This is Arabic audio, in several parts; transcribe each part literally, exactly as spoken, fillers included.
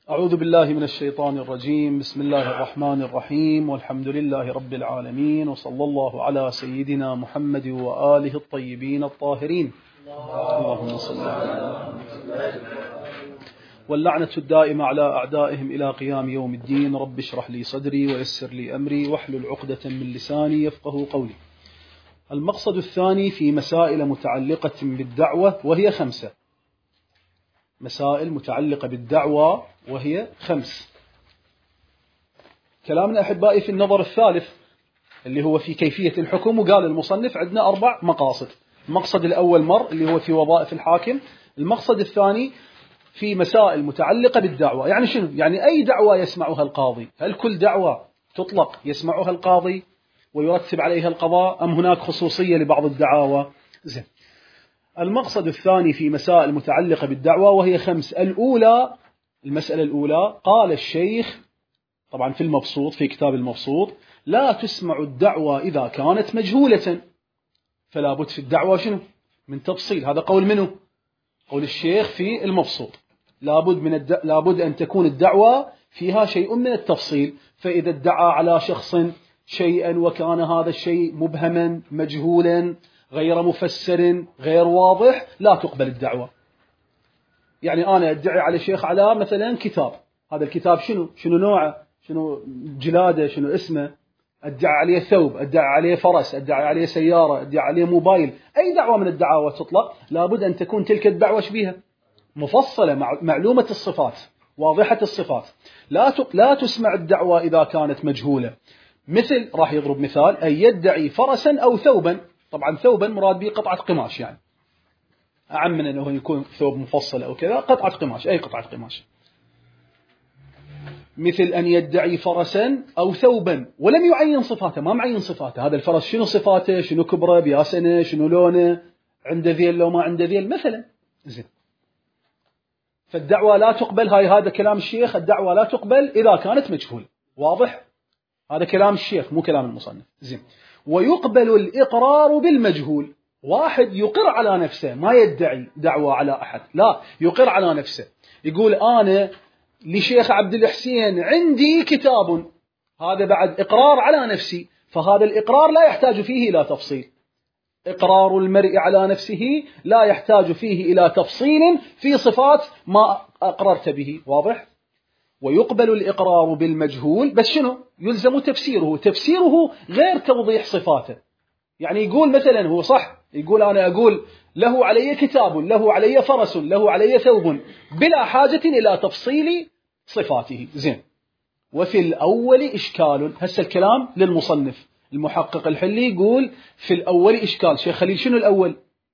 أعوذ بالله من الشيطان الرجيم. بسم الله الرحمن الرحيم، والحمد لله رب العالمين، وصلى الله على سيدنا محمد وآله الطيبين الطاهرين. اللهم صل على محمد. واللعنة الدائمة على أعدائهم إلى قيام يوم الدين. رب اشرح لي صدري ويسر لي أمري واحلل عقدة من لساني يفقه قولي. المقصد الثاني في مسائل متعلقة بالدعوة وهي خمسة. مسائل متعلقة بالدعوة وهي خمس. كلامنا أحبائي في النظر الثالث اللي هو في كيفية الحكم، وقال المصنف عندنا أربع مقاصد. المقصد الأول مر اللي هو في وظائف الحاكم. المقصد الثاني في مسائل متعلقة بالدعوة، يعني شنو؟ يعني أي دعوة يسمعها القاضي، هل كل دعوة تطلق يسمعها القاضي ويرتب عليها القضاء، أم هناك خصوصية لبعض الدعاوى؟ زين. المقصد الثاني في مسائل متعلقة بالدعوة وهي خمس. الأولى، المسألة الأولى، قال الشيخ طبعا في المبسوط، في كتاب المبسوط: لا تسمع الدعوة إذا كانت مجهولة. فلا بد في الدعوة شنو؟ من تفصيل. هذا قول منه؟ قول الشيخ في المبسوط. لابد من الد... لابد أن تكون الدعوة فيها شيء من التفصيل. فإذا ادعى على شخص شيئا وكان هذا الشيء مبهما مجهولا غير مفسر غير واضح، لا تقبل الدعوة. يعني أنا أدعي على شيخ على مثلا كتاب، هذا الكتاب شنو؟ شنو نوعه؟ شنو جلاده؟ شنو اسمه؟ أدعي عليه ثوب، أدعي عليه فرس، أدعي عليه سيارة، أدعي عليه موبايل. أي دعوة من الدعاوى تطلق لابد أن تكون تلك الدعوة شبيهة مفصلة، معلومة الصفات، واضحة الصفات. لا لا تسمع الدعوة إذا كانت مجهولة. مثل، راح يضرب مثال: أن يدعي فرسا أو ثوبا. طبعا ثوبا مراد به قطعة قماش، يعني أعم من أنه يكون ثوب مفصل أو كذا، قطعة قماش، أي قطعة قماش. مثل أن يدعي فرسا أو ثوبا ولم يعين صفاته، ما معين صفاته. هذا الفرس شنو صفاته؟ شنو كبره؟ بياسنه؟ شنو لونه؟ عنده ذيل لو ما عنده ذيل مثلا. زين. فالدعوة لا تقبل، هاي هذا كلام الشيخ، الدعوة لا تقبل إذا كانت مجهولة. واضح؟ هذا كلام الشيخ مو كلام المصنف. زين. ويقبل الإقرار بالمجهول. واحد يقر على نفسه، ما يدعي دعوة على أحد، لا، يقر على نفسه، يقول أنا لشيخ عبد الحسين عندي كتاب، هذا بعد إقرار على نفسي، فهذا الإقرار لا يحتاج فيه إلى تفصيل. إقرار المرء على نفسه لا يحتاج فيه إلى تفصيل في صفات ما أقررت به. واضح؟ ويقبل الإقرار بالمجهول، بس شنو؟ يلزم تفسيره. تفسيره غير توضيح صفاته. يعني يقول مثلا هو صح، يقول أنا أقول له علي كتاب، له علي فرس، له علي ثوب، بلا حاجة إلى تفصيل صفاته. زين. وفي الأول إشكال. هسه الكلام للمصنف المحقق الحلي، يقول في الأول إشكال. شيخ خليل شنو الأول؟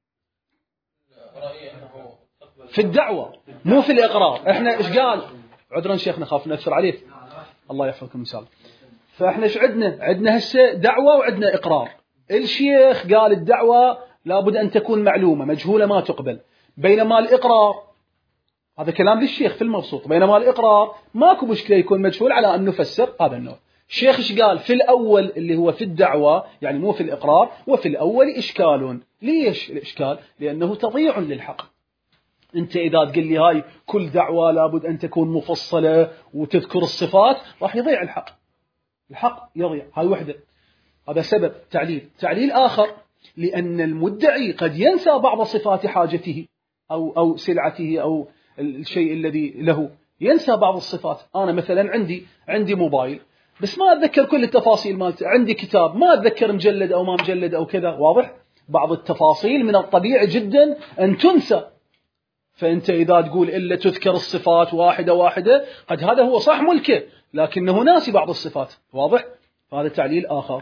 في الدعوة مو في الإقرار. إحنا إيش قال؟ عذرا شيخنا خاف نأثر عليك، الله يحفظكم مثال. فإحنا إيش عندنا؟ عندنا هسه دعوة وعندنا إقرار. الشيخ قال الدعوة لابد أن تكون معلومة، مجهولة ما تقبل. بينما الإقرار، هذا كلام للشيخ في المبسوط، بينما الإقرار ماكو مشكلة يكون مجهول على أن نفسر هذا النوع. الشيخ إيش قال؟ في الأول اللي هو في الدعوة، يعني مو في الإقرار. وفي الأول إشكال. ليش الإشكال؟ لأنه تضييع للحق. أنت إذا تقول لي هاي كل دعوة لابد أن تكون مفصلة وتذكر الصفات، راح يضيع الحق. الحق يضيع. هاي وحدة. هذا سبب تعليل. تعليل آخر: لأن المدعي قد ينسى بعض صفات حاجته أو أو سلعته أو الشيء الذي له، ينسى بعض الصفات. أنا مثلا عندي عندي موبايل بس ما أتذكر كل التفاصيل مالته، عندي كتاب ما أتذكر مجلد أو ما مجلد أو كذا. واضح؟ بعض التفاصيل من الطبيعي جدا أن تنسى. فأنت إذا تقول إلا تذكر الصفات واحدة واحدة، قد هذا هو صح ملكه لكنه ناسي بعض الصفات. واضح؟ هذا تعليل آخر.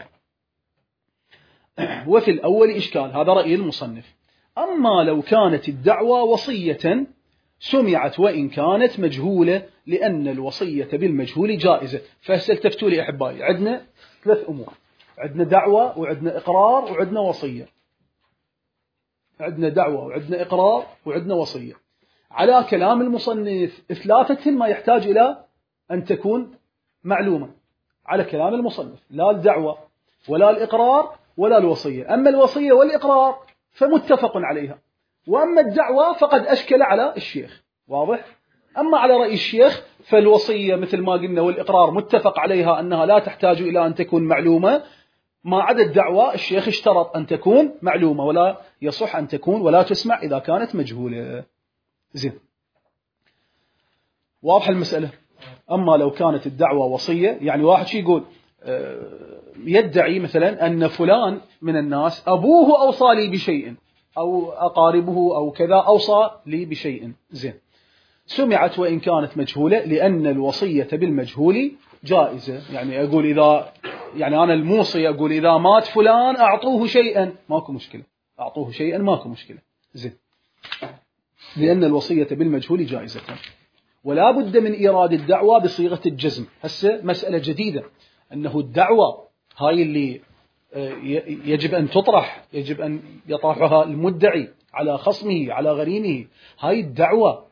وفي الأول إشكال. هذا رأي المصنف. أما لو كانت الدعوة وصية سمعت وإن كانت مجهولة، لأن الوصية بالمجهول جائزة. فاستلتفتوا لي أحبائي، عندنا ثلاث أمور: عندنا دعوة وعندنا إقرار وعندنا وصية. عندنا دعوة وعندنا إقرار وعندنا وصية. على كلام المصنف ثلاثة ما يحتاج إلى أن تكون معلومة على كلام المصنف، لا الدعوة ولا الإقرار ولا الوصية. أما الوصية والإقرار فمتفق عليها، وأما الدعوة فقد أشكل على الشيخ. واضح؟ أما على رأي الشيخ فالوصية مثل ما قلنا والإقرار متفق عليها أنها لا تحتاج إلى أن تكون معلومة، ما عدا الدعوة الشيخ اشترط أن تكون معلومة، ولا يصح أن تكون ولا تسمع إذا كانت مجهولة. زين، واضح المسألة. أما لو كانت الدعوة وصية، يعني واحد شي يقول يدعي مثلا أن فلان من الناس أبوه أوصى لي بشيء، أو أقاربه أو كذا أوصى لي بشيء. زين، سمعت وإن كانت مجهولة، لأن الوصية بالمجهول جائزة. يعني أقول إذا يعني أنا الموصي أقول إذا مات فلان أعطوه شيئا، ماكو مشكلة، أعطوه شيئا ماكو مشكلة. زين، لأن الوصية بالمجهول جائزة. ولا بد من إيراد الدعوة بصيغة الجزم. هسه مسألة جديدة، أنه الدعوة هاي اللي يجب أن تطرح، يجب أن يطرحها المدعي على خصمه على غريمه. هاي الدعوة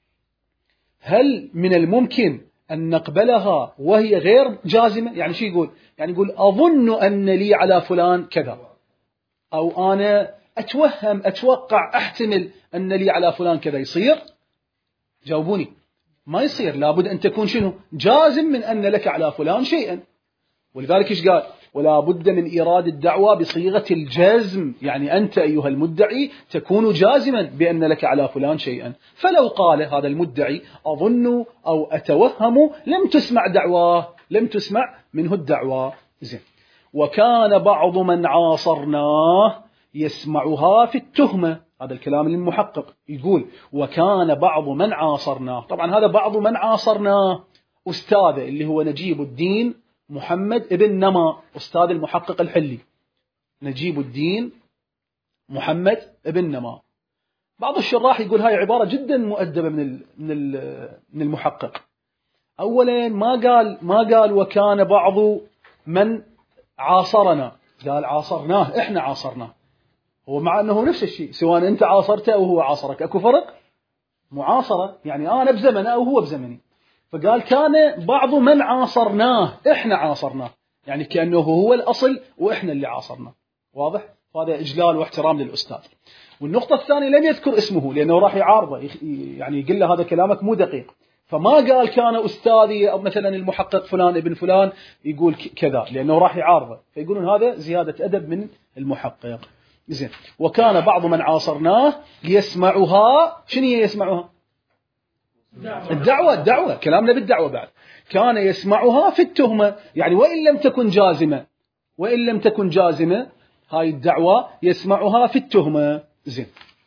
هل من الممكن أن نقبلها وهي غير جازمة؟ يعني شو يقول؟ يعني يقول أظن أن لي على فلان كذا، أو أنا أتوهم أتوقع أحتمل أن لي على فلان كذا. يصير؟ جاوبوني. ما يصير. لابد أن تكون شنو؟ جازم من أن لك على فلان شيئا. ولذلك إيش قال؟ ولا بد من إيراد الدعوة بصيغة الجزم، يعني أنت أيها المدعي تكون جازما بأن لك على فلان شيئا. فلو قال هذا المدعي أظن أو أتوهم، لم تسمع دعواه، لم تسمع منه الدعوة. زين، وكان بعض من عاصرناه يسمعها في التهمة. هذا الكلام للمحقق، يقول وكان بعض من عاصرناه. طبعا هذا بعض من عاصرناه أستاذه اللي هو نجيب الدين محمد ابن نما، أستاذ المحقق الحلي، نجيب الدين محمد ابن نما. بعض الشراح يقول هاي عبارة جدا مؤدبة من من من المحقق. أولا ما قال ما قال وكان بعض من عاصرنا، قال عاصرناه، إحنا عاصرناه. هو مع أنه نفس الشيء، سواء أنت عاصرته أو هو عاصرك، أكو فرق؟ معاصرة يعني أنا بزمنه أو هو بزمني. فقال كان بعض من عاصرناه، إحنا عاصرناه، يعني كأنه هو الأصل وإحنا اللي عاصرناه. واضح؟ هذا إجلال واحترام للأستاذ. والنقطة الثانية لم يذكر اسمه، لأنه راح يعارضه، يعني يقول له هذا كلامك مو دقيق. فما قال كان أستاذي أو مثلا المحقق فلان ابن فلان يقول كذا، لأنه راح يعارضه، فيقولون هذا زيادة أدب من المحقق. زين، وكان بعض من عاصرناه يسمعها. شنو هي يسمعها؟ الدعوة. الدعوة كلامنا بالدعوة بعد. كان يسمعها في التهمة، يعني وإن لم تكن جازمة، وإن لم تكن جازمة هاي الدعوة يسمعها في التهمة. زين،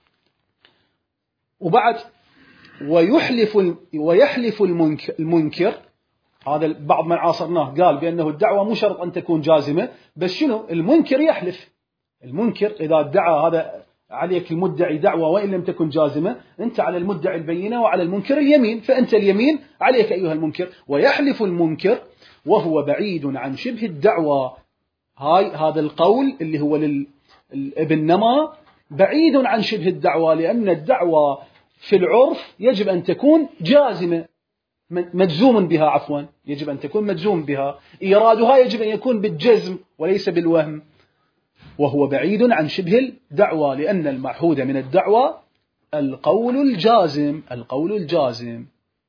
وبعد ويحلف ويحلف المنكر. هذا بعض من عاصرناه قال بأنه الدعوة مو شرط أن تكون جازمة، بس شنو؟ المنكر يحلف. المنكر إذا ادعى هذا عليك المدعي دعوة وإن لم تكن جازمة، أنت على المدعي البينة وعلى المنكر اليمين، فأنت اليمين عليك أيها المنكر. ويحلف المنكر وهو بعيد عن شبه الدعوة. هاي هذا القول اللي هو للابن نما بعيد عن شبه الدعوة، لأن الدعوة في العرف يجب أن تكون جازمة، مجزوم بها، عفوا يجب أن تكون مجزوم بها، إيرادها يجب أن يكون بالجزم وليس بالوهم. وهو بعيد عن شبه الدعوة، لأن المعهود من الدعوة القول الجازم. القول الجازم.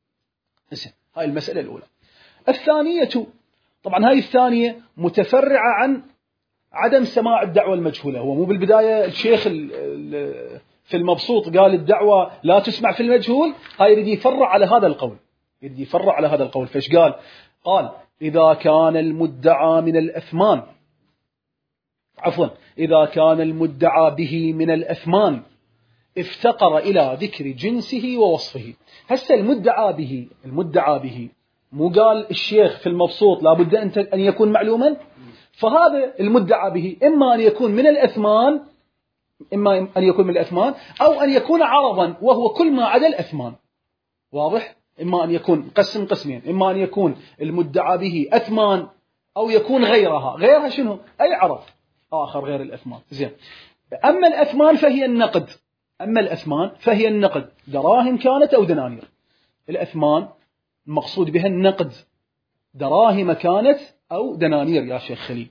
هاي المسألة الأولى. الثانية، طبعا هاي الثانية متفرعة عن عدم سماع الدعوة المجهولة. هو مو بالبداية الشيخ في المبسوط قال الدعوة لا تسمع في المجهول، هاي يريد يفرع على هذا القول، يريد يفرع على هذا القول. فايش قال؟ قال إذا كان المدعى من الأثمان، عفوا إذا كان المدعى به من الأثمان افتقر إلى ذكر جنسه ووصفه. هسه المدعى به، المدعى به مو قال الشيخ في المبسوط لابد أن يكون معلوما؟ فهذا المدعى به إما أن يكون من الأثمان، إما أن يكون من الأثمان، أو أن يكون عرضا وهو كل ما عدا الأثمان. واضح؟ إما أن يكون قسم قسمين، إما أن يكون المدعى به أثمان أو يكون غيرها. غيرها شنو؟ أي عرض آخر غير الأثمان. زين، أما الأثمان فهي النقد. أما الأثمان فهي النقد، دراهم كانت أو دنانير. الأثمان المقصود بها النقد، دراهم كانت أو دنانير يا شيخ خليل.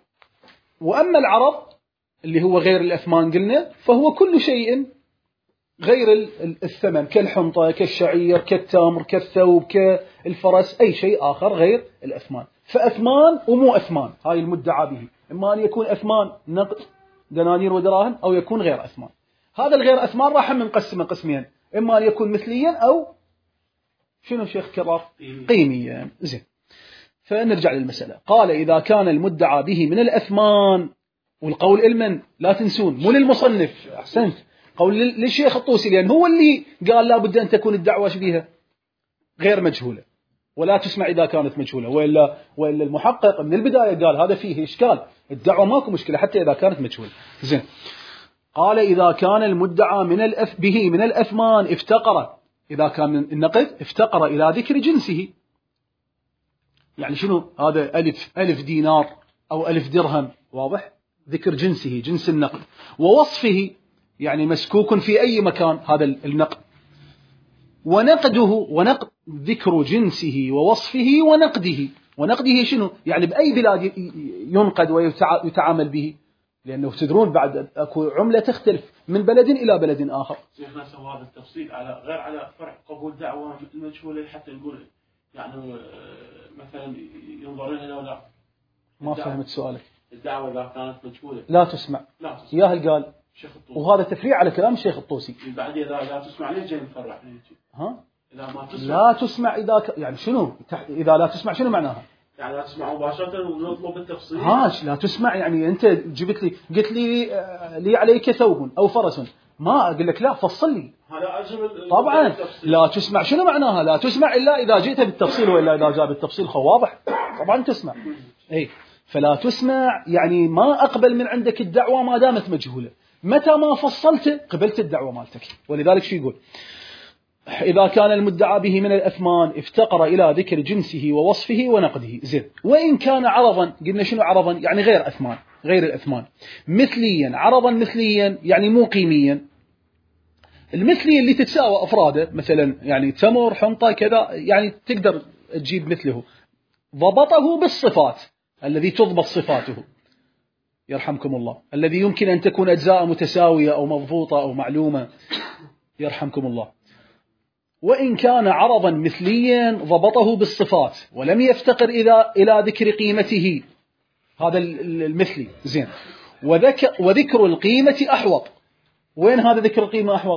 وأما العرض اللي هو غير الأثمان قلنا فهو كل شيء غير الثمن كالحنطة كالشعير كالتمر كالثوب كالفرس أي شيء آخر غير الأثمان. فأثمان ومو أثمان هاي المدعى به، إما أن يكون أثمان نقد دنانير ودراهم أو يكون غير أثمان. هذا الغير أثمان راح نقسمه قسمين، إما أن يكون مثليا أو شنو شيخ كرار قيميا. زين، فنرجع للمسألة. قال إذا كان المدعى به من الأثمان، والقول المن لا تنسون مو للمصنف، أحسنت، قول للشيخ الطوسي، لأن هو اللي قال لا بد أن تكون الدعوة شبيهة غير مجهولة ولا تسمع إذا كانت مجهولة، وإلا, وإلا المحقق من البداية قال هذا فيه إشكال، الدعوة ماكو مشكلة حتى إذا كانت مجهولة. زين، قال إذا كان المدعى من الأث به من الأثمان افتقر، إذا كان من النقد افتقر إلى ذكر جنسه. يعني شنو هذا؟ ألف ألف دينار أو ألف درهم، واضح؟ ذكر جنسه جنس النقد، ووصفه يعني مسكوك في أي مكان هذا النقد، ونقده ونقد ذكر جنسه ووصفه ونقده. ونقده شنو؟ يعني بأي بلاد ينقد ويتعامل به، لأنه تدرون بعد أكو عملة تختلف من بلد إلى بلد آخر. شيخنا سوى هذا التفصيل على غير على فرع قبول دعوة المجهولة، حتى نقول يعني مثلا ينظر لها لو لا. ما فهمت سؤالك. الدعوة إذا كانت مجهولة لا تسمع، لا تسمع. ياهل قال الشيخ الطوسي، وهذا تفريع على كلام الشيخ الطوسي. بعد إذا لا تسمع ليش جاي نفرع؟ ها؟ إذا ما تسمع لا تسمع إذا ك... يعني شنو؟ إذا لا تسمع شنو معناها؟ يعني لا تسمع مباشرة ونطلب التفصيل. هاش لا تسمع يعني أنت جبت لي قلت لي لي عليك ثوب أو فرس، ما أقول لك لا فصل لي. هذا أجمل طبعا لا تسمع شنو معناها؟ لا تسمع إلا إذا جئت بالتفصيل، وإلا إذا جاء بالتفصيل خو واضح طبعا تسمع. أي فلا تسمع يعني ما أقبل من عندك الدعوة ما دامت مجهولة، متى ما فصلت قبلت الدعوة مالتك. ولذلك شو يقول؟ إذا كان المدعى به من الأثمان افتقر إلى ذكر جنسه ووصفه ونقده. زين، وإن كان عرضا، قلنا شنو عرضا؟ يعني غير أثمان، غير الأثمان. مثليا، عرضا مثليا يعني مو قيميا. المثلي اللي تتساوى أفراده، مثلا يعني تمر حنطة كذا، يعني تقدر تجيب مثله. ضبطه بالصفات، الذي تضبط صفاته يرحمكم الله، الذي يمكن أن تكون أجزاء متساوية أو مضبوطة أو معلومة يرحمكم الله. وإن كان عرضا مثليا ضبطه بالصفات ولم يفتقر إلى إلى ذكر قيمته، هذا المثلي. زين، وذكر, وذكر القيمة أحوط. وين هذا ذكر القيمة أحوط؟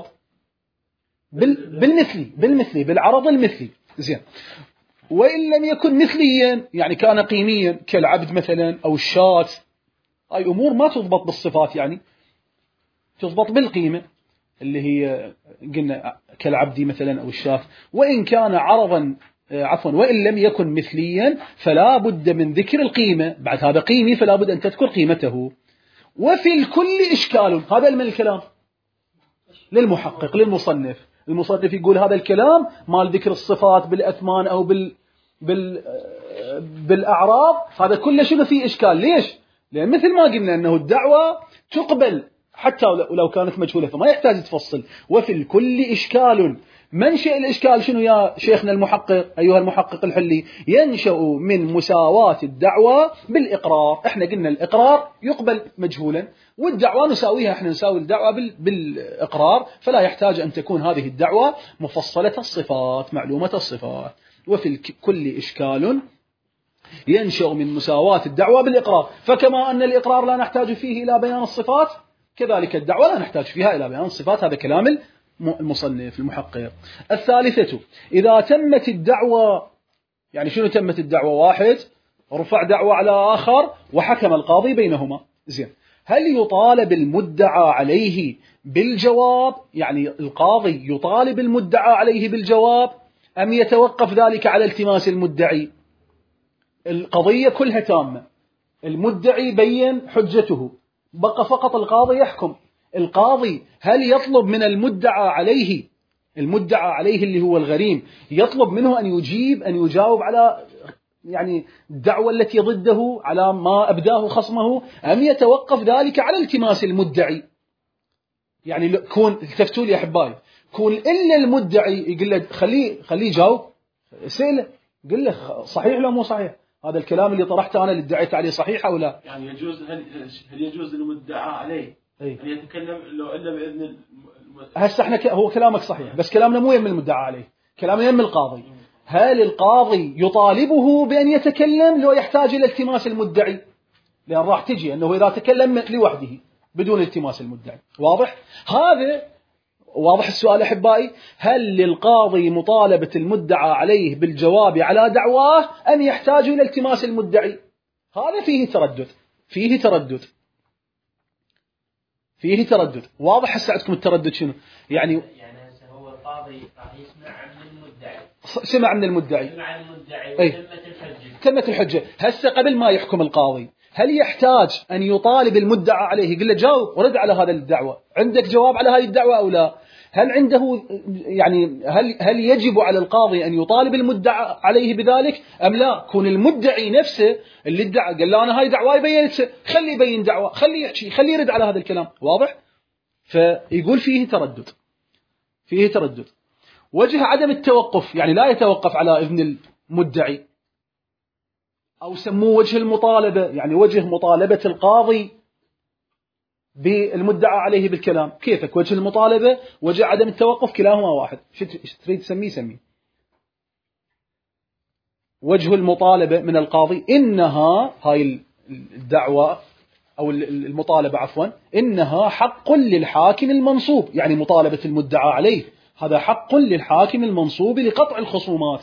بال بالمثلي بالمثلي بالعرض المثلي. زين، وإن لم يكن مثليا يعني كان قيميا كالعبد مثلا أو الشاة، أي أمور ما تضبط بالصفات، يعني تضبط بالقيمة اللي هي قلنا كالعبد مثلا أو الشاة. وإن كان عرضا عفوا وإن لم يكن مثليا فلا بد من ذكر القيمة، بعد هذا قيمي فلا بد أن تذكر قيمته. وفي الكل إشكال، هذا من الكلام للمحقق للمصنف. المصنف يقول هذا الكلام مال ذكر الصفات بالأثمان أو بال بال بالأعراض، هذا كله شنو فيه إشكال. ليش؟ لأن مثل ما قلنا أنه الدعوة تقبل حتى ولو كانت مجهولة، فما يحتاج تفصل. وفي الكل إشكال. منشأ الإشكال شنو يا شيخنا المحقق أيها المحقق الحلي؟ ينشأ من مساواة الدعوة بالإقرار. احنا قلنا الإقرار يقبل مجهولا، والدعوة نساويها، احنا نساوي الدعوة بالإقرار، فلا يحتاج أن تكون هذه الدعوة مفصلة الصفات معلومة الصفات. وفي الكل إشكال ينشأ من مساواة الدعوة بالإقرار، فكما أن الإقرار لا نحتاج فيه إلى بيان الصفات، كذلك الدعوة لا نحتاج فيها إلى بيان الصفات. هذا كلام المصنف المحقق. الثالثة، إذا تمت الدعوة، يعني شنو تمت الدعوة؟ واحد رفع دعوة على آخر وحكم القاضي بينهما. زين، هل يطالب المدعى عليه بالجواب؟ يعني القاضي يطالب المدعى عليه بالجواب أم يتوقف ذلك على التماس المدعي؟ القضية كلها تامة، المدعي بين حجته، بقى فقط القاضي يحكم. القاضي هل يطلب من المدعى عليه، المدعى عليه اللي هو الغريم، يطلب منه أن يجيب أن يجاوب على يعني الدعوة التي ضده، على ما أبداه خصمه، أم يتوقف ذلك على التماس المدعي؟ يعني كون التفتوا لي أحبائي، كون إلا المدعي يقول له خليه خليه يجاوب، سأله قل له صحيح ولا مو صحيح، هذا الكلام اللي طرحته أنا اللي ادعيت عليه صحيح أو لا؟ يعني يجوز هل, هل يجوز للمدعى عليه أي؟ أن يتكلم لو إلا بإذن هسه احنا ك... هو كلامك صحيح، بس كلامنا مو يم المدعى عليه، كلامنا يم القاضي. هل القاضي يطالبه بأن يتكلم لو يحتاج إلى التماس المدعي؟ لأن راح تجي أنه إذا تكلم لوحده بدون التماس المدعي. واضح؟ هذا واضح السؤال أحبائي. هل للقاضي مطالبة المدعى عليه بالجواب على دعواه أم يحتاج إلى التماس المدعي؟ هذا فيه تردد، فيه تردد فيه تردد واضح. هسه عندكم التردد شنو؟ يعني يعني هسه هو القاضي راح يسمع من المدعي، سمع من المدعي، سمع من المدعي أي. وتمت الحجة، تمت الحجة. هسه قبل ما يحكم القاضي هل يحتاج أن يطالب المدعى عليه يقول له جاوب ورد على هذا الدعوة، عندك جواب على هذه الدعوة أو لا؟ هل عنده يعني هل هل يجب على القاضي أن يطالب المدعى عليه بذلك أم لا؟ كون المدعي نفسه اللي ادعى قال له أنا هاي دعوة بينت، خلي يبين دعوة، خلي يحكي، خلي يرد على هذا الكلام. واضح؟ فيقول فيه تردد، فيه تردد. وجه عدم التوقف، يعني لا يتوقف على إذن المدعي، أو سموه وجه المطالبة، يعني وجه مطالبة القاضي بالمدعى عليه بالكلام. كيفك؟ وجه المطالبة وجه عدم التوقف كلاهما واحد، شو تريد تسميه سميه. وجه المطالبة من القاضي إنها هاي الدعوة أو المطالبة عفوا إنها حق للحاكم المنصوب، يعني مطالبة المدعى عليه هذا حق للحاكم المنصوب لقطع الخصومات.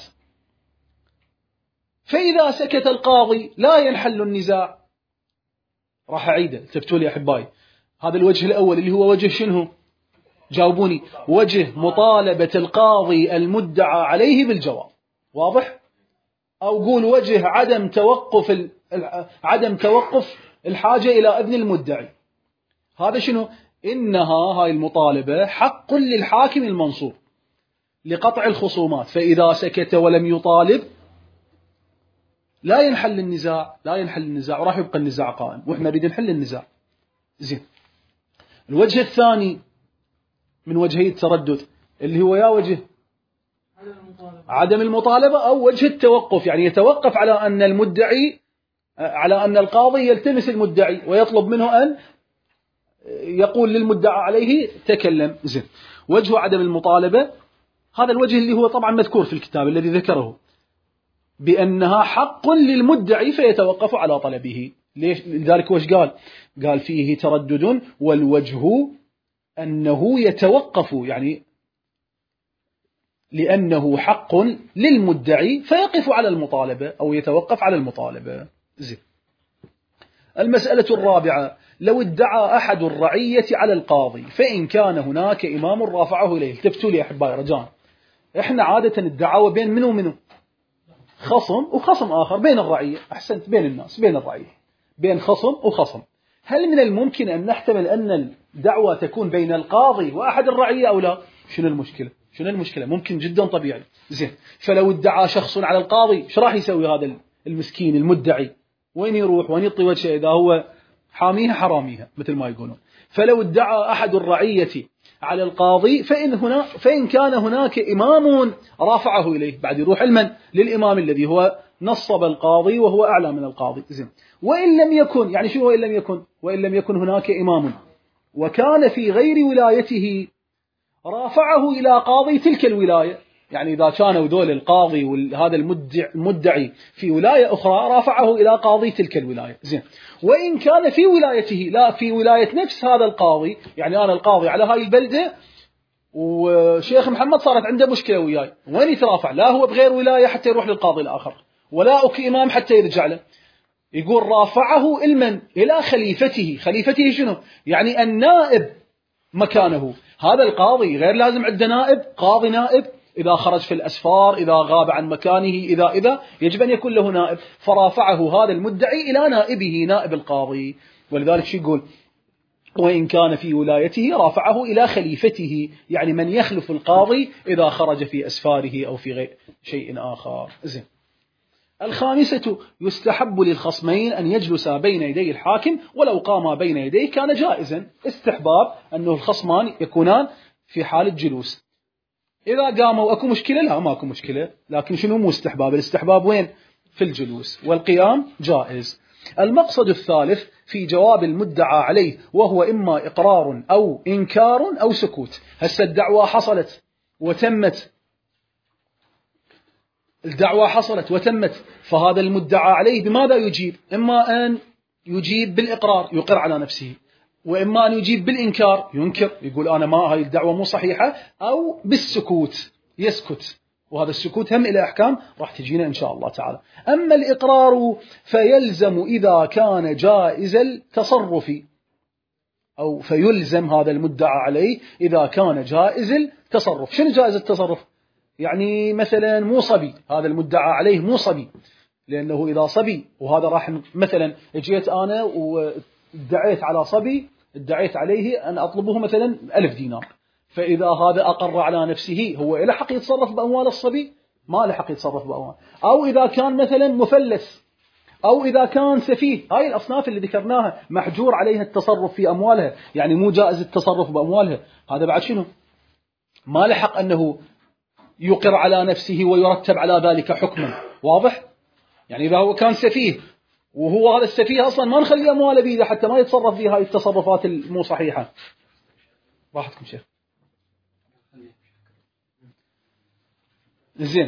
فإذا سكت القاضي لا ينحل النزاع. راح أعيده، التفتوا لي أحبائي. هذا الوجه الأول اللي هو وجه شنو؟ جاوبوني. وجه مطالبة القاضي المدعى عليه بالجواب. واضح؟ أو قول وجه عدم توقف عدم توقف الحاجة إلى إذن المدعي. هذا شنو؟ إنها هاي المطالبة حق للحاكم المنصوب لقطع الخصومات، فإذا سكت ولم يطالب لا ينحل النزاع، لا ينحل النزاع وراح يبقى النزاع قائم، وإحنا نريد نحل النزاع. زين. الوجه الثاني من وجهي التردد اللي هو يا وجه عدم المطالبة أو وجه التوقف، يعني يتوقف على أن المدعي على أن القاضي يلتمس المدعي ويطلب منه أن يقول للمدعى عليه تكلم. زين. وجه عدم المطالبة هذا الوجه اللي هو طبعا مذكور في الكتاب الذي ذكره بأنها حق للمدعي فيتوقف على طلبه. ليش؟ لذلك وش قال؟ قال فيه تردد والوجه أنه يتوقف، يعني لأنه حق للمدعي فيقف على المطالبة أو يتوقف على المطالبة. زين. المسألة الرابعة: لو ادعى أحد الرعية على القاضي فإن كان هناك إمام رافعه إليه. التفتوا لي أحبائي رجاء، إحنا عادة الدعاوى بين منو منو؟ خصم وخصم آخر، بين الرعية. أحسنت، بين الناس، بين الرعية، بين خصم وخصم. هل من الممكن أن نحتمل أن الدعوة تكون بين القاضي وأحد الرعية أو لا؟ شنو المشكلة؟ شنو المشكلة؟ ممكن جدا طبيعي. زين. فلو ادعى شخص على القاضي شو راح يسوي هذا المسكين المدعي؟ وين يروح؟ وين يطي وجهه إذا هو حاميها حراميها مثل ما يقولون؟ فلو ادعى أحد الرعية على القاضي فإن هنا فإن كان هناك إمام رافعه إليه، بعد يروح المن للإمام الذي هو نصب القاضي وهو أعلى من القاضي. زين. وإن لم يكن، يعني شو وإن لم يكن؟ وإن لم يكن هناك إمام وكان في غير ولايته رافعه إلى قاضي تلك الولاية، يعني إذا كانوا ذول القاضي وهذا المدعي, المدعي في ولاية أخرى رافعه إلى قاضي تلك الولاية. زين. وإن كان في ولايته لا في ولاية نفس هذا القاضي، يعني أنا القاضي على هاي البلدة وشيخ محمد صارت عنده مشكلة وياي، وين يترافع؟ لا هو بغير ولاية حتى يروح للقاضي الآخر، ولا أكي إمام حتى يرجع له. يقول رافعه المن إلى خليفته. خليفته شنو؟ يعني النائب مكانه. هذا القاضي غير لازم عنده نائب، قاضي نائب إذا خرج في الأسفار، إذا غاب عن مكانه، إذا إذا يجب أن يكون له نائب، فرافعه هذا المدعي إلى نائبه نائب القاضي. ولذلك شو يقول؟ وإن كان في ولايته رافعه إلى خليفته، يعني من يخلف القاضي إذا خرج في أسفاره أو في غير شيء آخر. زين. الخامسة: يستحب للخصمين أن يجلسا بين يدي الحاكم ولو قاما بين يديه كان جائزا. استحباب أنه الخصمان يكونان في حال الجلوس. إذا قاموا أكو مشكلة؟ لا ما أكو مشكلة، لكن شنو مو استحباب؟ الاستحباب وين؟ في الجلوس، والقيام جائز. المقصد الثالث: في جواب المدعى عليه، وهو إما إقرار أو إنكار أو سكوت. هسه الدعوة حصلت وتمت، الدعوة حصلت وتمت، فهذا المدعى عليه بماذا يجيب؟ إما أن يجيب بالإقرار يقر على نفسه، وإما أن يجيب بالإنكار ينكر يقول أنا ما هاي الدعوة مو صحيحة، أو بالسكوت يسكت، وهذا السكوت هم إلى أحكام راح تجينا إن شاء الله تعالى. أما الإقرار فيلزم إذا كان جائز التصرف، أو فيلزم هذا المدعى عليه إذا كان جائز التصرف. شنو جائز التصرف؟ يعني مثلا مو صبي، هذا المدعى عليه مو صبي، لأنه إذا صبي، وهذا راح مثلا جيت أنا وادعيت على صبي، ادعيت عليه أن أطلبه مثلا ألف دينار، فإذا هذا أقر على نفسه هو إلى حق يتصرف بأموال الصبي؟ ما له حق يتصرف بأموال. أو إذا كان مثلا مفلس، أو إذا كان سفيه، هاي الأصناف اللي ذكرناها محجور عليها التصرف في أموالها، يعني مو جائز التصرف بأموالها، هذا بعد شنو؟ ما له حق أنه يقر على نفسه ويرتب على ذلك حكما. واضح؟ يعني إذا هو كان سفيه، وهو هذا السفيه أصلا ما نخلي أمواله بيده حتى ما يتصرف في هاي التصرفات المو صحيحة. راحتكم شيخ. زين،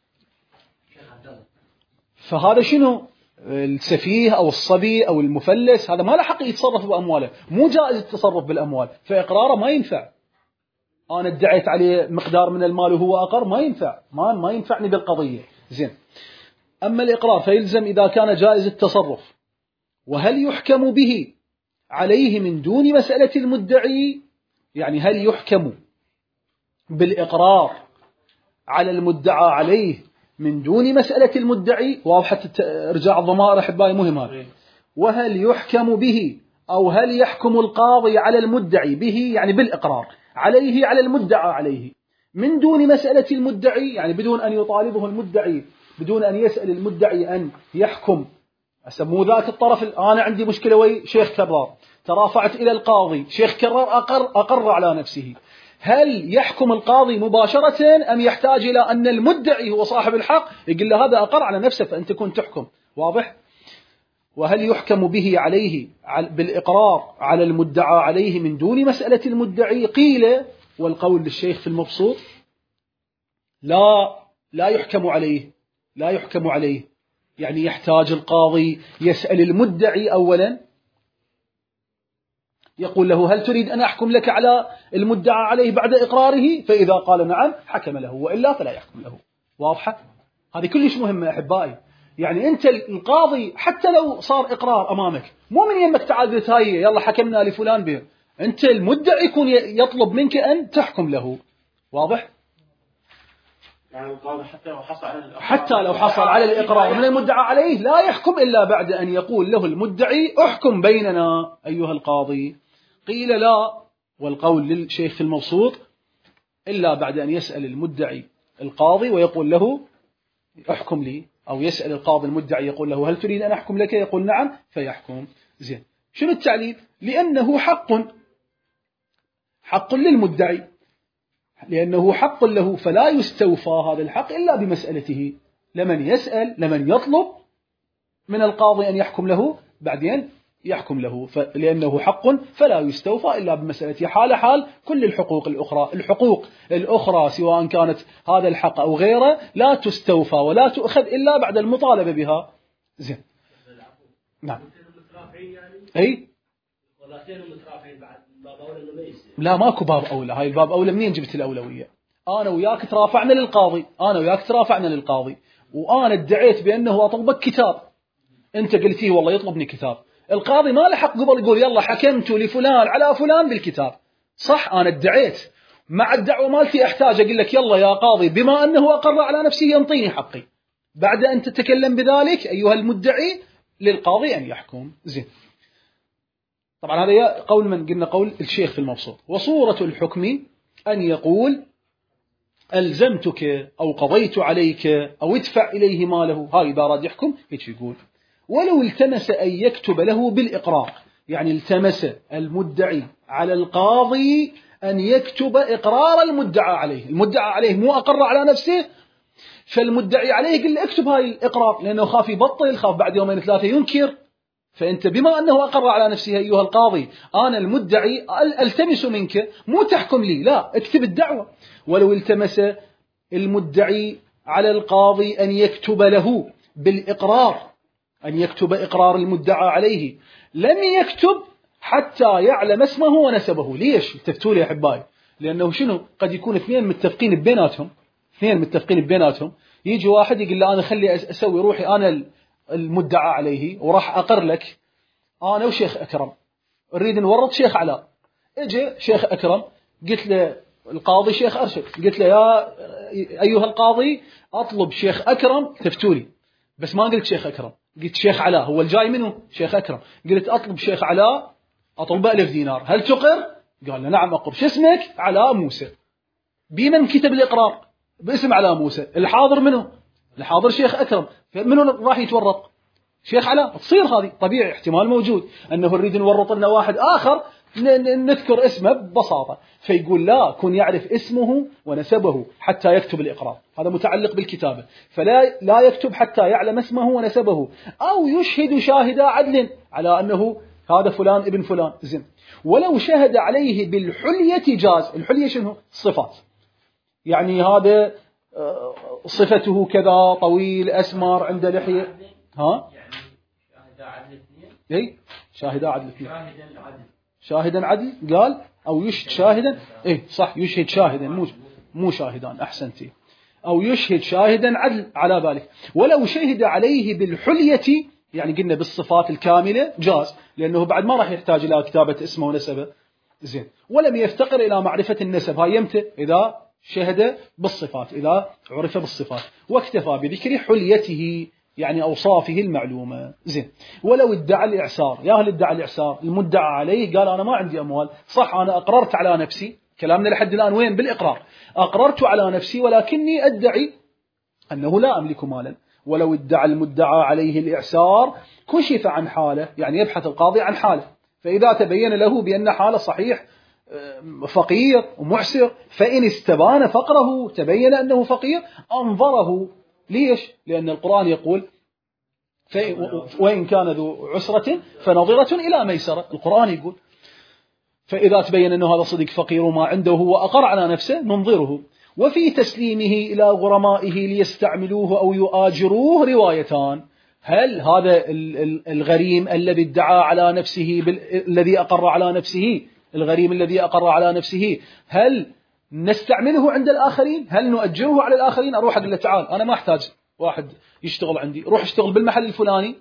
فهذا شنو؟ السفيه أو الصبي أو المفلس هذا ما له حق يتصرف بأمواله، مو جائز التصرف بالأموال، فإقراره ما ينفع. أنا ادعيت عليه مقدار من المال وهو أقر، ما ينفع، ما ما ينفعني بالقضية. زين، أما الإقرار فيلزم إذا كان جائز التصرف. وهل يحكم به عليه من دون مسألة المدعي؟ يعني هل يحكم بالإقرار على المدعى عليه من دون مسألة المدعي؟ واضحة إرجاع الضمائر أحبائي مهمة. وهل يحكم به، أو هل يحكم القاضي على المدعي به، يعني بالإقرار عليه على المدعى عليه من دون مسألة المدعي، يعني بدون أن يطالبه المدعي، بدون أن يسأل المدعي أن يحكم. أسمو ذاك الطرف، أنا عندي مشكلة وي شيخ كرار، ترافعت إلى القاضي، شيخ كرار أقر, أقر على نفسه، هل يحكم القاضي مباشرة أم يحتاج إلى أن المدعي هو صاحب الحق يقول له هذا أقر على نفسه فأنت كنت تحكم؟ واضح؟ وهل يحكم به عليه بالإقرار على المدعى عليه من دون مسألة المدعي؟ قيل، والقول للشيخ في المبسوط، لا لا يحكم عليه، لا يحكم عليه، يعني يحتاج القاضي يسأل المدعي أولا، يقول له هل تريد أن أحكم لك على المدعى عليه بعد إقراره؟ فإذا قال نعم حكم له، وإلا فلا يحكم له. واضحة؟ هذه كلش مهمة أحبائي. يعني أنت القاضي حتى لو صار إقرار أمامك، مو من يمك تعال قلت هاي يلا حكمنا لفلان به، أنت المدعي يكون يطلب منك أن تحكم له. واضح؟ يعني القاضي حتى لو حصل على الإقرار، حتى لو حصل على الإقرار من المدعى عليه لا يحكم إلا بعد أن يقول له المدعي احكم بيننا أيها القاضي. قيل لا، والقول للشيخ المبسوط، إلا بعد أن يسأل المدعي القاضي ويقول له احكم لي، أو يسأل القاضي المدعي يقول له هل تريد أن أحكم لك؟ يقول نعم فيحكم. زين، شنو التعليل؟ لأنه حق، حق للمدعي، لأنه حق له، فلا يستوفى هذا الحق إلا بمسألته. لمن يسأل، لمن يطلب من القاضي أن يحكم له، بعدين يحكم له، لأنه حق فلا يستوفى إلا بمسألته. حال حال كل الحقوق الأخرى، الحقوق الأخرى سواء كانت هذا الحق أو غيره لا تستوفى ولا تؤخذ إلا بعد المطالبة بها. زين، نعم، أي لا ماكو باب أولى. هاي الباب أولى منين جبت الأولوية؟ أنا وياك ترافعنا للقاضي، أنا وياك ترافعنا للقاضي، وأنا ادعيت بأنه أطلبك كتاب، أنت قلتيه والله يطلبني كتاب، القاضي ما له حق قبل يقول يلا حكمت لفلان على فلان بالكتاب. صح، أنا ادعيت، مع الدعوة مالتي أحتاج أقول لك يلا يا قاضي بما أنه أقر على نفسه ينطيني حقي. بعد أن تتكلم بذلك أيها المدعي للقاضي أن يحكم. زين، طبعا هذا قول من قلنا؟ قول الشيخ في المبسوط. وصورة الحكم أن يقول ألزمتك أو قضيت عليك أو ادفع إليه ماله. هاي إذا راد يحكم هيك يقول. ولو التمس أن يكتب له بالإقرار، يعني التمس المدعي على القاضي أن يكتب إقرار المدعى عليه، المدعى عليه مو أقر على نفسه، فالمدعي عليه يقول له اكتب هاي الإقرار، لأنه خاف يبطل، خاف بعد يومين ثلاثة ينكر، فأنت بما أنه أقر على نفسه أيها القاضي أنا المدعي ألتمس منك، مو تحكم لي، لا، اكتب الدعوة. ولو التمس المدعي على القاضي أن يكتب له بالإقرار، أن يكتب إقرار المدعى عليه، لم يكتب حتى يعلم اسمه ونسبه. ليش؟ التفتوا لي يا أحبائي، لأنه شنو؟ قد يكون اثنين متفقين بيناتهم، اثنين متفقين بيناتهم، يجي واحد يقول له أنا خلي أسوي روحي أنا المدعى عليه وراح أقر لك أنا وشيخ أكرم، نريد نورط شيخ علاء. اجى شيخ أكرم قلت له القاضي شيخ أرشد، قلت له يا أيها القاضي أطلب شيخ أكرم تفتولي، بس ما قلت شيخ أكرم، قلت شيخ علاء، هو الجاي منه شيخ أكرم، قلت أطلب شيخ علاء أطلب ألف دينار، هل تقر؟ قال له نعم أقر. شو اسمك؟ علاء موسى. بمن كتب الإقرار؟ باسم علاء موسى. الحاضر منه؟ الحاضر شيخ أكرم. منو راح يتورط؟ شيخ علاء. تصير هذه طبيعي، احتمال موجود أنه نريد نورط لنا واحد آخر نذكر اسمه ببساطة، فيقول لا، كن يعرف اسمه ونسبه حتى يكتب الإقرار. هذا متعلق بالكتابة، فلا لا يكتب حتى يعلم اسمه ونسبه، أو يشهد شاهدا عدل على أنه هذا فلان ابن فلان. زين، ولو شهد عليه بالحلية جاز. الحلية شنو؟ الصفات، يعني هذا صفته كذا، طويل أسمر عنده لحية. ها؟ شاهدا عدل اثنين. اي شاهدا عدل اثنين. شاهدا عدل. شاهدا عدل قال، أو يشهد شاهدا. إيه صح، يشهد شاهدا، مو مو شاهدان، أحسنتي. أو يشهد شاهدا عدل على ذلك. ولو شهد عليه بالحلية، يعني قلنا بالصفات الكاملة، جاز، لأنه بعد ما راح يحتاج إلى كتابة اسمه ونسبه. زين، ولم يفتقر إلى معرفة النسب. هاي يمتى؟ إذا شهد بالصفات، إذا عرف بالصفات، واكتفى بذكر حليته يعني أوصافه المعلومة. زين، ولو ادعى الإعسار. يا هل ادعى الإعسار؟ المدعى عليه قال أنا ما عندي أموال، صح أنا أقررت على نفسي، كلامنا لحد الآن وين؟ بالإقرار، أقررت على نفسي ولكني أدعي أنه لا أملك مالا. ولو ادعى المدعى عليه الإعسار كشف عن حاله، يعني يبحث القاضي عن حاله، فإذا تبين له بأن حاله صحيح فقير ومعسر، فإن استبان فقره، تبين أنه فقير، أنظره. ليش؟ لأن القرآن يقول وإن كان ذو عسرة فنظرة إلى ميسرة. القرآن يقول فإذا تبين أنه هذا صديق فقير وما عنده وأقر على نفسه ننظره. وفي تسليمه إلى غرمائه ليستعملوه أو يؤاجروه روايتان. هل هذا الغريم الذي ادعى على نفسه الذي أقر على نفسه، الغريم الذي أقر على نفسه، هل نستعمله عند الآخرين؟ هل نؤجره على الآخرين؟ أروح أقول له تعال أنا ما أحتاج واحد يشتغل عندي، روح اشتغل بالمحل الفلاني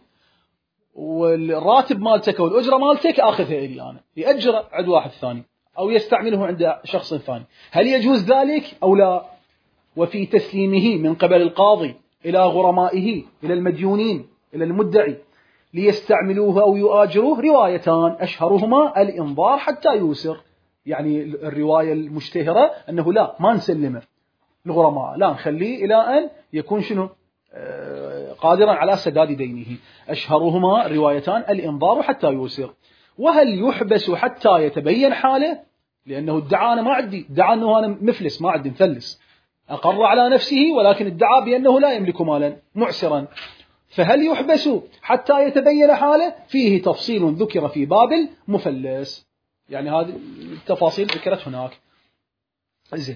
والراتب مالتك والأجرة مالتك آخذها إلي أنا، يأجره عند واحد ثاني أو يستعمله عند شخص ثاني. هل يجوز ذلك أو لا؟ وفي تسليمه من قبل القاضي إلى غرمائه، إلى المديونين، إلى المدعي ليستعملوه أو يؤاجروه روايتان، أشهرهما الإنظار حتى يوسر. يعني الرواية المشتهرة أنه لا، ما نسلمه الغرماء، لا نخليه إلى أن يكون شنو قادرا على سداد دينه. أشهرهما روايتان الإنظار حتى يوسر. وهل يحبس حتى يتبين حاله؟ لأنه ادعى أنا ما عندي، ادعى أنه أنا مفلس ما عندي مفلس، أقر على نفسه ولكن ادعى بأنه لا يملك مالا معسرا. فهل يحبس حتى يتبين حاله؟ فيه تفصيل ذكر في باب المفلس، يعني هذه التفاصيل ذكرت هناك. زين،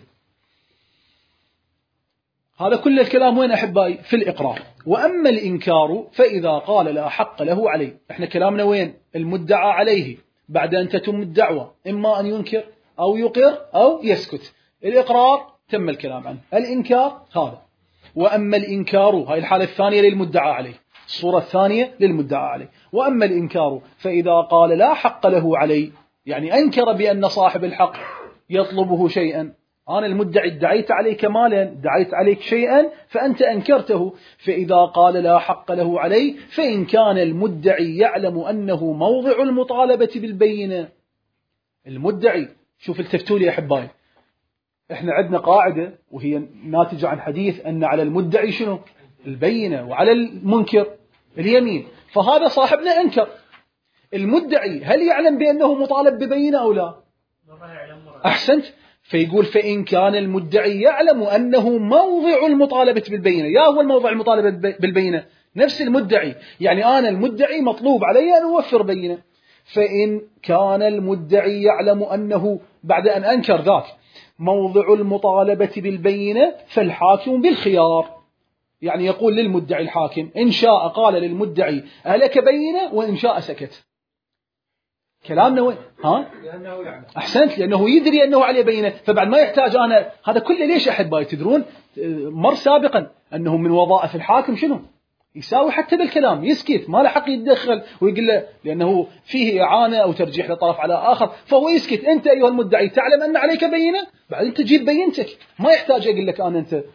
هذا كل الكلام وين أحبائي؟ في الإقرار. وأما الإنكار فإذا قال لا حق له عليه. احنا كلامنا وين؟ المدعى عليه بعد أن تتم الدعوة إما أن ينكر أو يقر أو يسكت. الإقرار تم الكلام عنه، الإنكار هذا. وأما الإنكار، هاي الحالة الثانية للمدعى عليه، الصورة الثانية للمدعى عليه. وأما الإنكار فإذا قال لا حق له عليه، يعني أنكر بأن صاحب الحق يطلبه شيئا. أنا المدعي ادعيت عليك مالا، ادعيت عليك شيئا فأنت أنكرته. فإذا قال لا حق له عليه فإن كان المدعي يعلم أنه موضع المطالبة بالبينة. المدعي، شوف التفتوا لي يا أحبائي، إحنا عندنا قاعدة وهي ناتجة عن حديث أن على المدعي شنو؟ البينة، وعلى المنكر اليمين. فهذا صاحبنا أنكر. المدعي هل يعلم بأنه مطالب ببينة أو لا؟ أحسنت. فيقول فإن كان المدعي يعلم أنه موضع المطالبة بالبينة. يا هو الموضع المطالبة بالبينة؟ نفس المدعي. يعني أنا المدعي مطلوب علي أن أوفر بينة، فإن كان المدعي يعلم أنه بعد أن أنكر ذاك موضع المطالبة بالبينة فالحاكم بالخيار. يعني يقول للمدعي الحاكم إن شاء قال للمدعي ألك بينة وإن شاء سكت. كلامنا وين؟ ها؟ لأنه يعني. أحسنت، لأنه يدري أنه عليه بينة، فبعد ما يحتاج أنا هذا كله. ليش أحبائي تدرون مر سابقا أنه من وظائف الحاكم شنو؟ يساوي حتى بالكلام، يسكت، ما له حق يتدخل ويقول له، لأنه فيه إعانة أو ترجيح لطرف على آخر، فهو يسكت. أنت أيها المدعي تعلم أن عليك بينة، بعد أنت تجيب بينتك، ما يحتاج أقول لك أنا أنت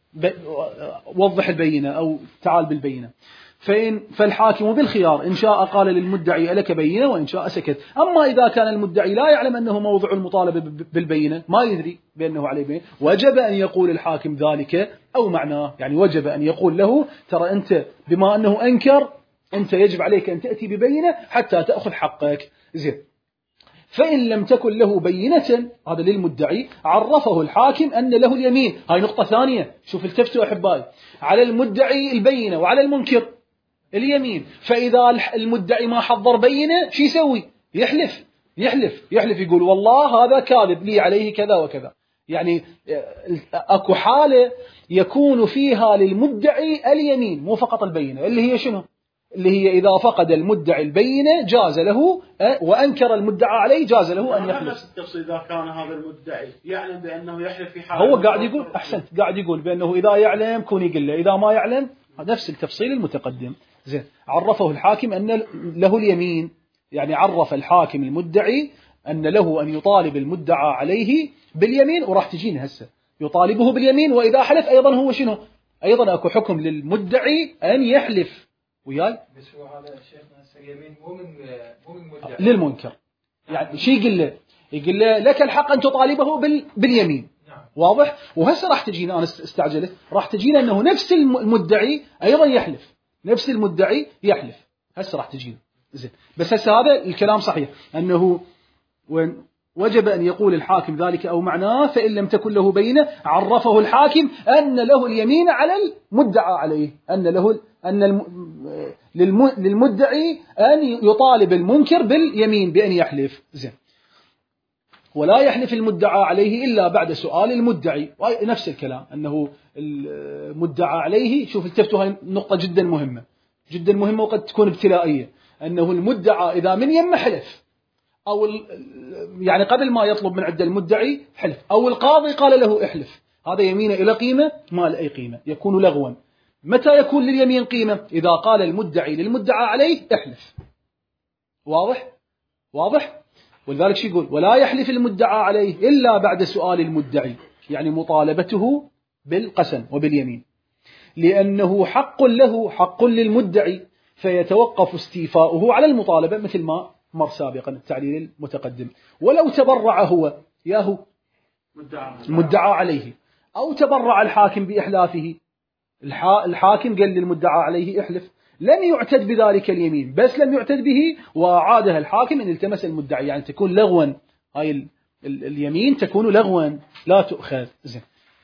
وضح البينة أو تعال بالبينة. فإن فالحاكم بالخيار إن شاء قال للمدعي ألك بينة وإن شاء سكت. أما إذا كان المدعي لا يعلم أنه موضع المطالبة بالبينة، ما يدري بأنه عليه بينة، وجب أن يقول الحاكم ذلك أو معناه. يعني وجب أن يقول له ترى أنت بما أنه أنكر أنت يجب عليك أن تأتي ببينة حتى تأخذ حقك. زين. فإن لم تكن له بينة، هذا للمدعي، عرفه الحاكم أن له اليمين. هاي نقطة ثانية، شوف التفتوا أحبائي، على المدعي البينة وعلى المنكر اليمين. فإذا المدعي ما حضر بينة شو يسوي؟ يحلف يحلف يحلف يقول والله هذا كاذب لي عليه كذا وكذا. يعني أكو حالة يكون فيها للمدعي اليمين مو فقط البينة، اللي هي شنو؟ اللي هي إذا فقد المدعي البينة جاز له، وأنكر المدعى عليه جاز له أن يحلف. نفس التفصيل إذا كان هذا المدعي يعلم بأنه يحلف في حال هو قاعد يقول أحسنت، قاعد يقول بأنه إذا يعلم كون يقول له، إذا ما يعلم نفس التفصيل المتقدم. زين. عرفه الحاكم أن له اليمين، يعني عرف الحاكم المدعي أن له أن يطالب المدعى عليه باليمين، وراح تجينا هسه يطالبه باليمين. وإذا حلف أيضا هو شنو؟ أيضا أكو حكم للمدعي أن يحلف وياي. بس هو هذا شيخنا هسه اليمين مو من مو من المدعي للمنكر. يعني شي يقول له؟ يقول له لك الحق أن تطالبه بال... باليمين. نعم. واضح؟ وهسه راح تجينا، أنا استعجلت، راح تجينا أنه نفس المدعي أيضا يحلف، نفس المدعي يحلف. هسه راح تجينا. زين. بس هسه هذا الكلام صحيح أنه وين وجب أن يقول الحاكم ذلك أو معناه. فإن لم تكن له بينة عرفه الحاكم أن له اليمين على المدعى عليه، أن له أن الم... للمدعي أن يطالب المنكر باليمين بأن يحلف. زين. ولا يحلف المدعى عليه إلا بعد سؤال المدعي. نفس الكلام أنه المدعى عليه، شوف التفتوا، هاي نقطة جدا مهمة جدا مهمة وقد تكون ابتلائية، أنه المدعى إذا من يم حلف، أو يعني قبل ما يطلب من عند المدعي حلف، أو القاضي قال له احلف، هذا يمينه إلى قيمة ما لأي قيمة، يكون لغوا. متى يكون لليمين قيمة؟ إذا قال المدعي للمدعى عليه احلف. واضح؟ واضح؟ ولذلك شو يقول؟ ولا يحلف المدعى عليه إلا بعد سؤال المدعي، يعني مطالبته بالقسم وباليمين، لأنه حق له، حق للمدعي، فيتوقف استيفاؤه على المطالبة، مثل ما مر سابقا التعليل المتقدم. ولو تبرع هو ياهو المدعى عليه، أو تبرع الحاكم بإحلافه، الحاكم قال للمدعى عليه احلف، لم يعتد بذلك اليمين، بس لم يعتد به وعادها الحاكم إن التمس المدعي، يعني تكون لغوا، هاي ال ال اليمين تكون لغوا لا تؤخذ. زين.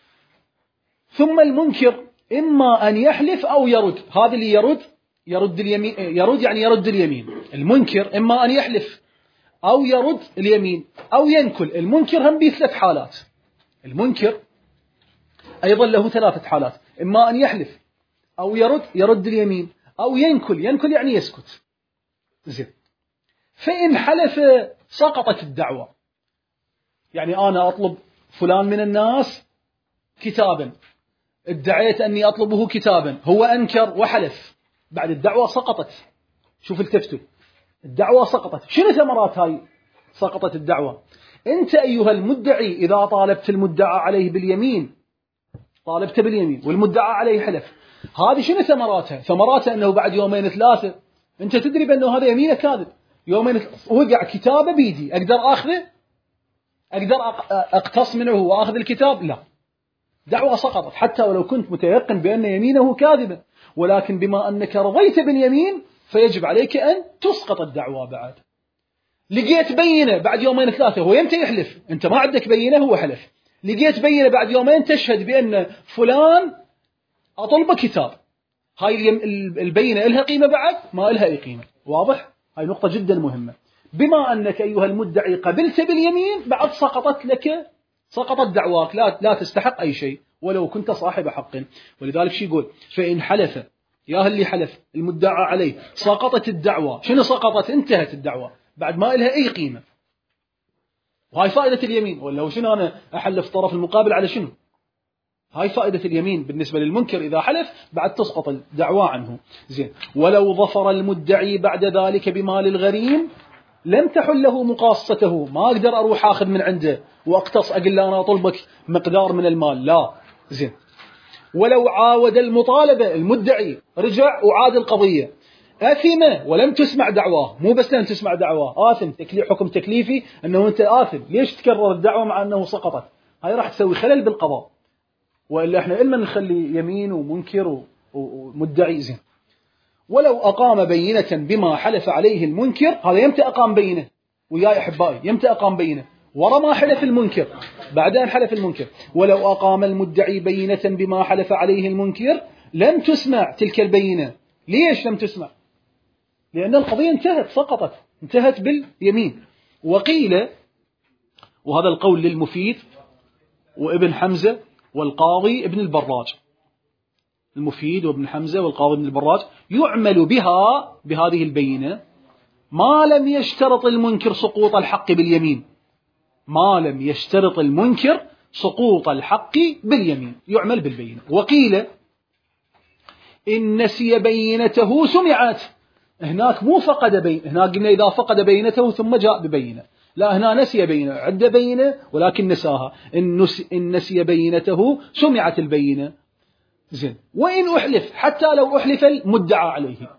ثم المنكر إما أن يحلف أو يرد. هذا اللي يرد يرد اليمين، يرد يعني يرد اليمين. المنكر إما أن يحلف أو يرد اليمين أو ينكل. المنكر هم بثلاث حالات. المنكر أيضا له ثلاثة حالات، إما أن يحلف أو يرد يرد اليمين، أو ينكل ينكل يعني يسكت. زين. فإن حلف سقطت الدعوة. يعني أنا أطلب فلان من الناس كتابا، ادعيت أني أطلبه كتابا، هو أنكر وحلف، بعد الدعوة سقطت. شوف التفتوا، الدعوة سقطت. شنو ثمرات هاي سقطت الدعوة؟ أنت أيها المدعي إذا طالبت المدعى عليه باليمين، طالبت باليمين والمدعى عليه حلف، هذه شنو ثمراتها؟ ثمراتها أنه بعد يومين ثلاثة أنت تدري بأنه هذا يمينه كاذب، يومين وقع كتابه بيدي، أقدر أخذه؟ أقدر أقتص منه وأخذ الكتاب؟ لا، دعوة سقطت، حتى ولو كنت متيقن بأن يمينه كاذبة، ولكن بما أنك رضيت باليمين فيجب عليك أن تسقط الدعوة. بعد لقيت بينة بعد يومين ثلاثة، هو يمتى يحلف؟ أنت ما عندك بينة، هو حلف. لقيت بينة بعد يومين تشهد بأن فلان أطلب كتاب، هاي البينة إلها قيمة بعد؟ ما إلها أي قيمة. واضح؟ هاي نقطة جدا مهمة. بما أنك أيها المدعي قبلت باليمين بعد سقطت لك سقطت دعواك، لا لا تستحق أي شيء ولو كنت صاحب حق. ولذلك شو يقول؟ فإن حلف، يا اللي حلف المدعى عليه سقطت الدعوة. شنو سقطت؟ انتهت الدعوة بعد ما إلها أي قيمة. وهاي فائدة اليمين. ولا هو شنو أنا أحلف طرف المقابل على شنو؟ هاي فائدة اليمين بالنسبة للمنكر، إذا حلف بعد تسقط الدعوة عنه. زين. ولو ظفر المدعي بعد ذلك بمال الغريم لم تحل له مقاصته. ما أقدر أروح أخذ من عنده وأقتص أقول له أنا أطلبك مقدار من المال، لا. زين. ولو عاود المطالبة، المدعي رجع وعاد القضية، آثم ولم تسمع دعواه. مو بس لم تسمع دعواه، آثم، تكليف حكم تكليفي أنه أنت آثم. ليش تكرر الدعوة مع أنه سقطت؟ هاي راح تسوي خلل بالقضاء. وإلا إحنا إلنا نخلي يمين ومنكر ومدعي. زين. ولو أقام بينة بما حلف عليه المنكر، هذا يمتى أقام بينة؟ وياي أحبائي، يمتى أقام بينة؟ ورا ما حلف المنكر، بعدين حلف المنكر. ولو أقام المدعي بينة بما حلف عليه المنكر لم تسمع تلك البينة. ليش لم تسمع؟ لأن القضية انتهت، سقطت، انتهت باليمين. وقيل، وهذا القول للمفيد وابن حمزة والقاضي ابن البراج، المفيد وابن حمزة والقاضي ابن البراج، يعمل بها بهذه البينة ما لم يشترط المنكر سقوط الحق باليمين. ما لم يشترط المنكر سقوط الحق باليمين، يعمل بالبينة. وقيل إن نسي بينته سمعت. هناك مو فقد بين، هناك قلنا إذا فقد بينته ثم جاء ببينة، لا، هنا نسي بينة، عد بينة ولكن نساها. إن نسي بينته سمعت البينة. زين. وإن أحلف، حتى لو أحلف المدعى عليه،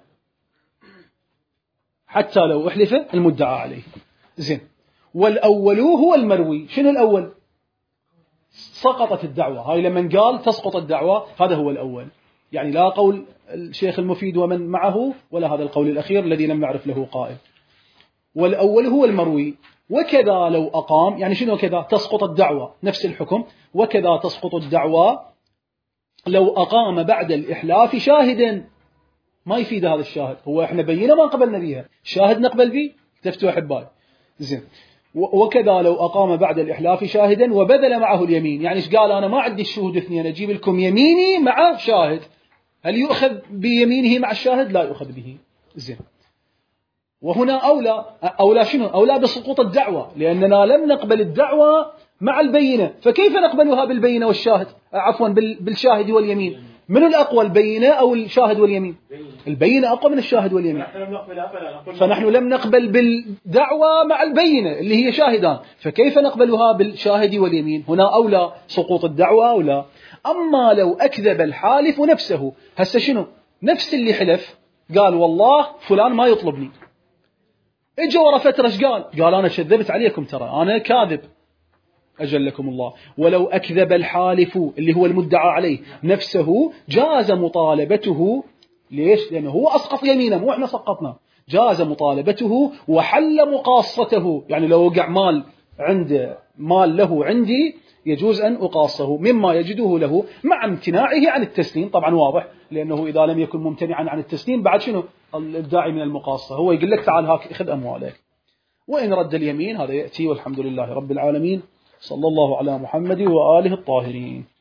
حتى لو أحلف المدعى عليه. زين. والأول هو المروي. شنو الأول؟ سقطت الدعوة. هاي لمن قال تسقط الدعوة هذا هو الأول. يعني لا قول الشيخ المفيد ومن معه ولا هذا القول الأخير الذي لم نعرف له قائل. والأول هو المروي. وكذا لو أقام، يعني شنو كذا؟ تسقط الدعوة، نفس الحكم. وكذا تسقط الدعوة لو أقام بعد الإحلاف شاهدا. ما يفيد هذا الشاهد، هو إحنا بينا ما قبلنا بيها، شاهد نقبل به. تفتوا أحبائي. زين. وكذا لو أقام بعد الإحلاف شاهدا وبذل معه اليمين. يعني إيش قال؟ أنا ما عندي الشهود اثنين، أجيب لكم يميني مع شاهد. هل يؤخذ بيمينه مع الشاهد؟ لا يؤخذ به. زين. وهنا أولى أولى شنو؟ أولى بسقوط الدعوة، لأننا لم نقبل الدعوة مع البينة، فكيف نقبلها بالبينة والشاهد؟ عفوا بالشاهد واليمين. من الأقوى، البينة أو الشاهد واليمين؟ البينة أقوى من الشاهد واليمين. فنحن لم نقبل بالدعوة مع البينة اللي هي شاهدان، فكيف نقبلها بالشاهد واليمين؟ هنا أولى سقوط الدعوة أولى. أما لو أكذب الحالف نفسه، هسه شنو؟ نفس اللي حلف قال والله فلان ما يطلبني، اجى ورا فترة ايش قال؟ قال أنا شذبت عليكم، ترى أنا كاذب أجلكم الله. ولو أكذب الحالف اللي هو المدعى عليه نفسه جاز مطالبته. ليش؟ لأنه هو أسقط يمينه، مو إحنا سقطنا. جاز مطالبته وحل مقاصته. يعني لو وقع مال عند مال له عندي يجوز أن أقاصه مما يجده له مع امتناعه عن التسليم. طبعا واضح، لأنه إذا لم يكن ممتنعا عن التسليم بعد شنو الداعي من المقاصة؟ هو يقول لك تعال هاك اخذ أموالك. وإن رد اليمين هذا يأتي، والحمد لله رب العالمين. صلى الله على محمد وآله الطاهرين.